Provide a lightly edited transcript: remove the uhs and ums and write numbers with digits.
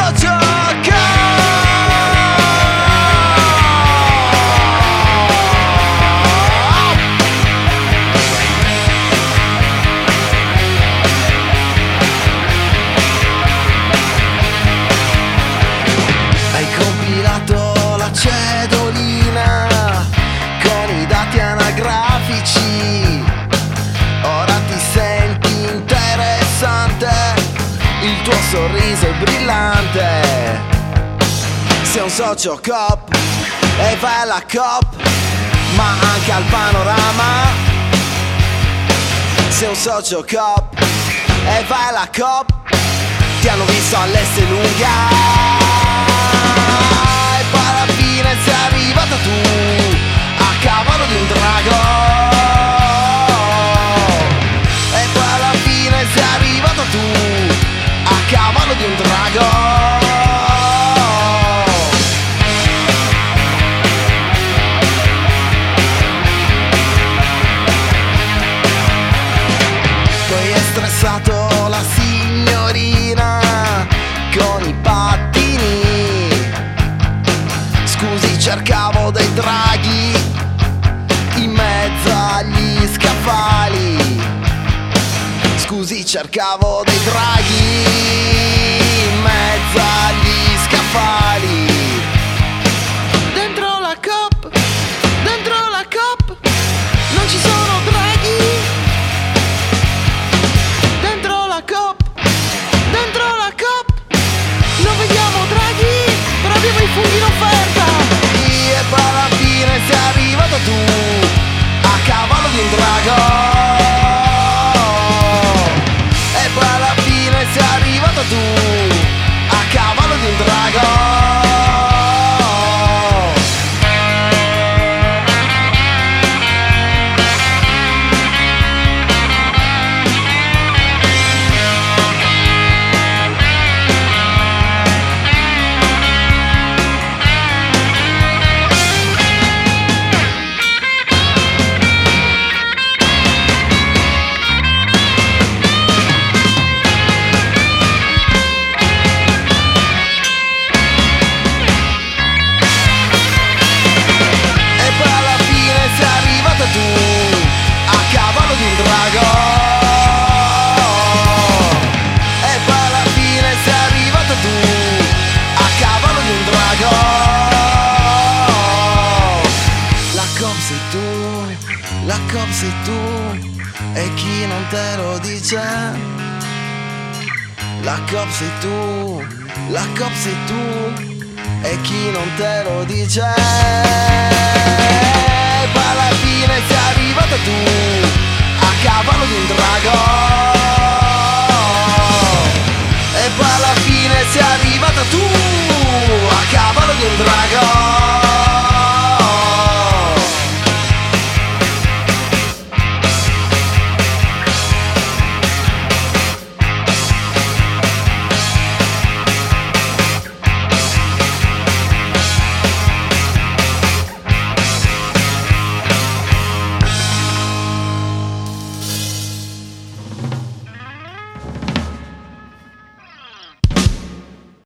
socio Hai compilato la cedolina con i dati anagrafici. Ora ti senti interessante, il tuo sorriso è brillante. Sei un socio Coop e vai alla Coop, ma anche al Panorama. Sei un socio Coop e vai alla Coop, ti hanno visto all'Esselunga. E poi alla fine sei arrivata tu a cavallo di un drago. E poi alla fine sei arrivata tu a cavallo di un drago. Poi è stressato la signorina con i pattini. Scusi, cercavo dei draghi in mezzo agli scaffali. Scusi, cercavo dei draghi in mezzo agli scaffali. Dentro la Coop, non ci sono draghi. Dentro la Coop, non vediamo draghi, però abbiamo i funghi in offerta. E poi alla fine sei arrivato tu a cavallo di un drago. E poi alla fine sei arrivato tu a cavallo di un drago. Tu a cavallo di un drago. E poi alla fine sei arrivato tu a cavallo di un drago. La Coop sei tu, la Coop sei tu, e chi non te lo dice. La Coop sei tu, la Coop sei tu, e chi non te lo dice. Poi alla fine sei arrivata tu a cavallo di un drago. E poi alla fine